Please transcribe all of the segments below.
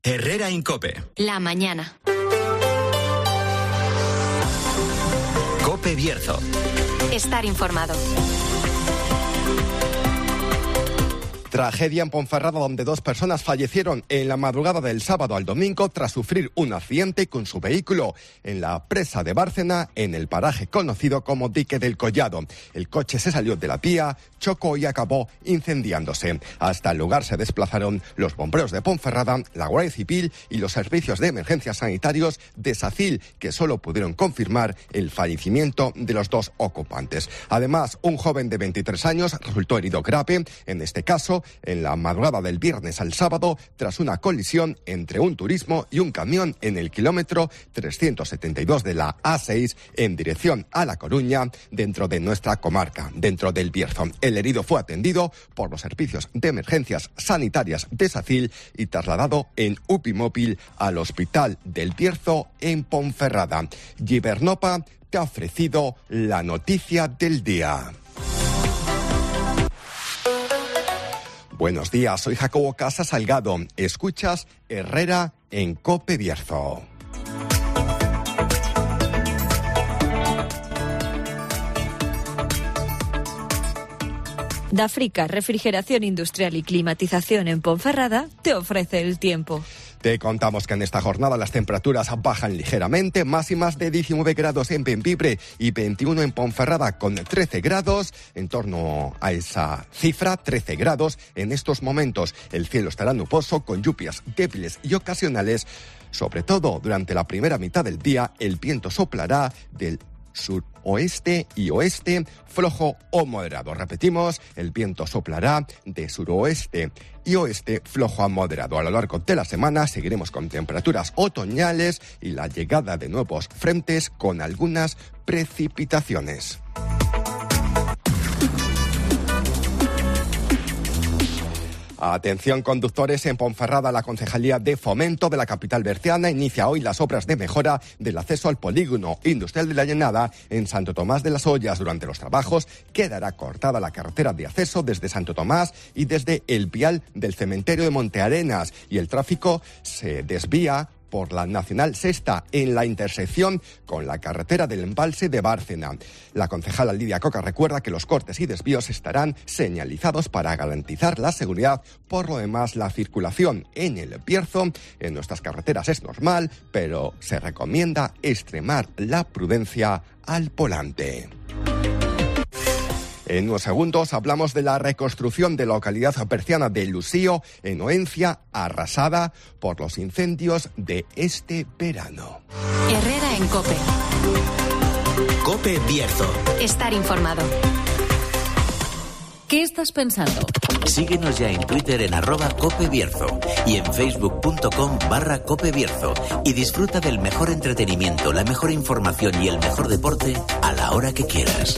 Herrera en COPE. La mañana. COPE Bierzo. Estar informado. Tragedia en Ponferrada, donde 2 personas fallecieron en la madrugada del sábado al domingo tras sufrir un accidente con su vehículo en la presa de Bárcena, en el paraje conocido como Dique del Collado. El coche se salió de la vía, chocó y acabó incendiándose. Hasta el lugar se desplazaron los bomberos de Ponferrada, la Guardia Civil y los servicios de emergencias sanitarios de SACIL, que solo pudieron confirmar el fallecimiento de los 2 ocupantes. Además, un joven de 23 años resultó herido grave, en este caso en la madrugada del viernes al sábado, tras una colisión entre un turismo y un camión en el kilómetro 372 de la A6 en dirección a La Coruña, dentro de nuestra comarca, dentro del Bierzo. El herido fue atendido por los servicios de emergencias sanitarias de SACIL y trasladado en UPI móvil al Hospital del Bierzo en Ponferrada. Gibernopa te ha ofrecido la noticia del día. Buenos días, soy Jacobo Casa Salgado. Escuchas Herrera en COPE Bierzo. Dafrica, refrigeración industrial y climatización en Ponferrada, te ofrece el tiempo. Te contamos que en esta jornada las temperaturas bajan ligeramente, máximas de 19 grados en Bembibre y 21 en Ponferrada, con 13 grados, en torno a esa cifra, 13 grados. En estos momentos el cielo estará nuboso, con lluvias débiles y ocasionales. Sobre todo durante la primera mitad del día, el viento soplará del suroeste y oeste, flojo o moderado. Repetimos, el viento soplará de suroeste y oeste, flojo a moderado. A lo largo de la semana seguiremos con temperaturas otoñales y la llegada de nuevos frentes con algunas precipitaciones. Atención conductores, en Ponferrada la Concejalía de Fomento de la capital berciana inicia hoy las obras de mejora del acceso al polígono industrial de la Llanada en Santo Tomás de las Ollas. Durante los trabajos quedará cortada la carretera de acceso desde Santo Tomás y desde el vial del cementerio de Montearenas, y el tráfico se desvía por la Nacional Sexta en la intersección con la carretera del embalse de Bárcena. La concejala Lidia Coca recuerda que los cortes y desvíos estarán señalizados para garantizar la seguridad. Por lo demás, la circulación en el Bierzo, en nuestras carreteras, es normal, pero se recomienda extremar la prudencia al volante. En unos segundos hablamos de la reconstrucción de la localidad berciana de Lucío, en Oencia, arrasada por los incendios de este verano. Herrera en COPE. COPE Bierzo. Estar informado. ¿Qué estás pensando? Síguenos ya en Twitter en @COPE Bierzo y en facebook.com/COPE Bierzo y disfruta del mejor entretenimiento, la mejor información y el mejor deporte a la hora que quieras.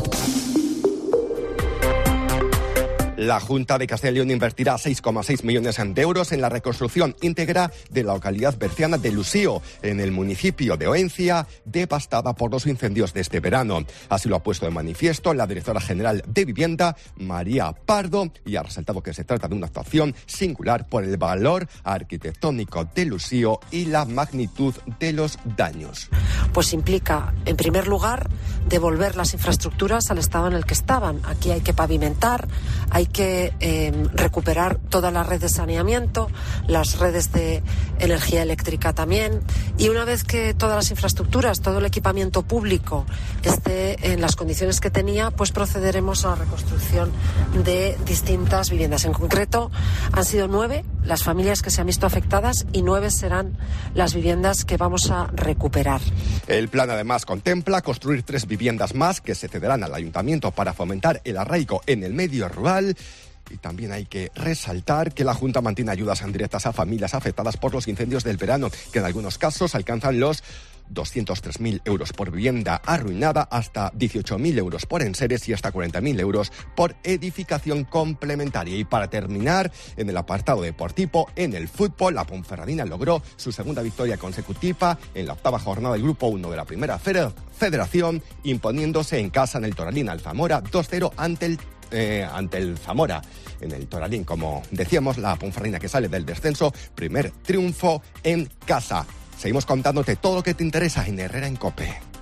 La Junta de Castilla y León invertirá 6,6 millones de euros en la reconstrucción íntegra de la localidad berciana de Lucío, en el municipio de Oencia, devastada por los incendios de este verano. Así lo ha puesto de manifiesto la directora general de Vivienda, María Pardo, y ha resaltado que se trata de una actuación singular por el valor arquitectónico de Lucío y la magnitud de los daños. Pues implica, en primer lugar, devolver las infraestructuras al estado en el que estaban. Aquí hay que pavimentar, hay que recuperar toda la red de saneamiento, las redes de energía eléctrica también, y una vez que todas las infraestructuras, todo el equipamiento público esté en las condiciones que tenía, pues procederemos a la reconstrucción de distintas viviendas. En concreto, han sido 9 las familias que se han visto afectadas y 9 serán las viviendas que vamos a recuperar. El plan además contempla construir 3 viviendas más que se cederán al ayuntamiento para fomentar el arraigo en el medio rural. Y también hay que resaltar que la Junta mantiene ayudas indirectas a familias afectadas por los incendios del verano, que en algunos casos alcanzan los 203.000 euros por vivienda arruinada, hasta 18.000 euros por enseres y hasta 40.000 euros por edificación complementaria. Y para terminar, en el apartado deportivo, en el fútbol, la Ponferradina logró su segunda victoria consecutiva en la 8ª jornada del Grupo 1 de la Primera Federación, imponiéndose en casa en el Toralín Alzamora 2-0 ante el ante el Zamora en el Toralín. Como decíamos, la Ponferradina que sale del descenso, primer triunfo en casa. Seguimos contándote todo lo que te interesa en Herrera en COPE.